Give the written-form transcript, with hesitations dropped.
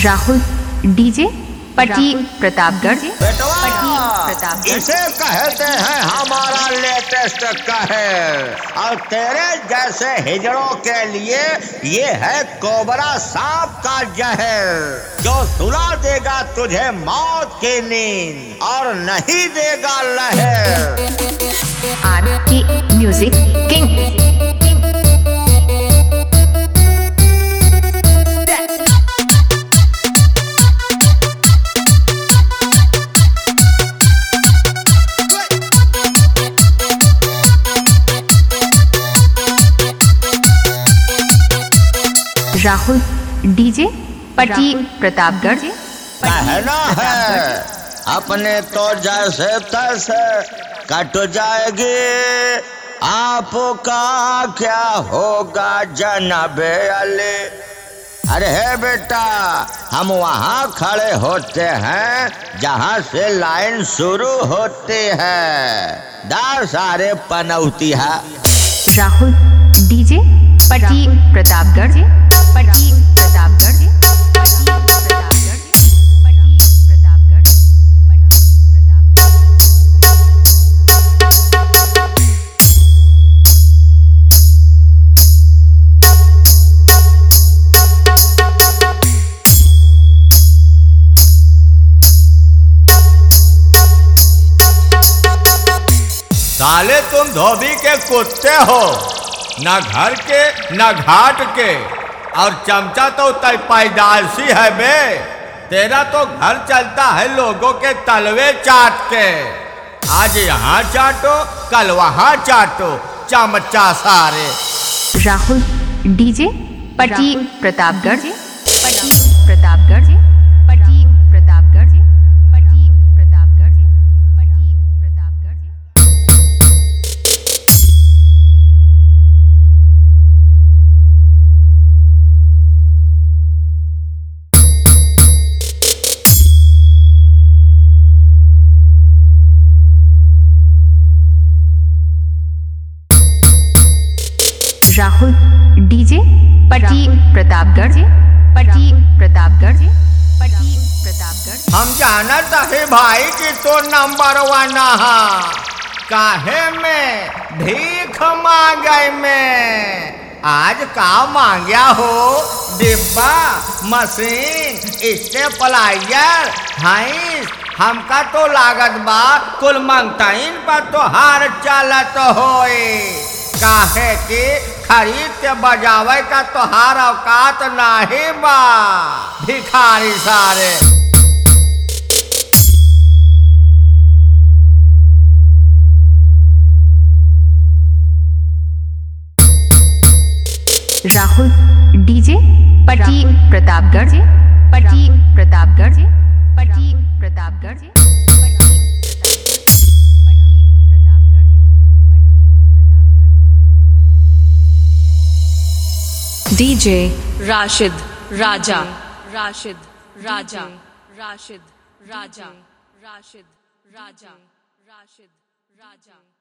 Rahul DJ Patti Pratapgarh. इसे कहते हैं हमारा लेटेस्ट कहर, और तेरे जैसे हिजड़ों के लिए ये है कोबरा सांप का जहर, जो सुला देगा तुझे मौत की नींद और नहीं देगा लहर। RK music king. Rahul DJ Patti Pratapgarh. कहना है अपने तो जैसे तैसे कट जाएगी, आपका क्या होगा जनाबे अली। अरे बेटा, हम वहाँ खड़े होते हैं जहाँ से लाइन शुरू होती है, दार सारे पनौती है। राहुल डीजे पटी प्रतापगढ़। पटी प्रतापगढ़। साले तुम धोबी के कुत्ते हो, ना घर के ना घाट के, और चमचा तो तय पैदाइशी है बे। तेरा तो घर चलता है लोगों के तलवे चाट के। आज यहाँ चाटो कल वहाँ चाटो, चमचा सारे। राहुल डीजे पटी प्रतापगढ़। पटी प्रतापगढ़। पटी प्रतापगढ़। पटी प्रतापगढ़। पटी प्रतापगढ़। राहुल डीजे पटी प्रतापगढ़। पटी प्रतापगढ़। पटी प्रतापगढ़। हम जानत है भाई कि तो नंबर 1 हा, काहे में भीख मांगे में। आज का मांगया हो? डिब्बा, मशीन, स्टेपलाइजर, हाइस। हमका तो लागत बा कुल मंगताइन पर तो हार चलत होए, काहे कि खरीद के बजावे का तोहार औकात नहीं बा, भिखारी सारे। राहुल डीजे पटी प्रतापगढ़। पटी प्रतापगढ़। पटी Pratapgarh. DJ Rashid Raja. Rashid Raja. Rashid Raja. Rashid Raja. Rashid Raja.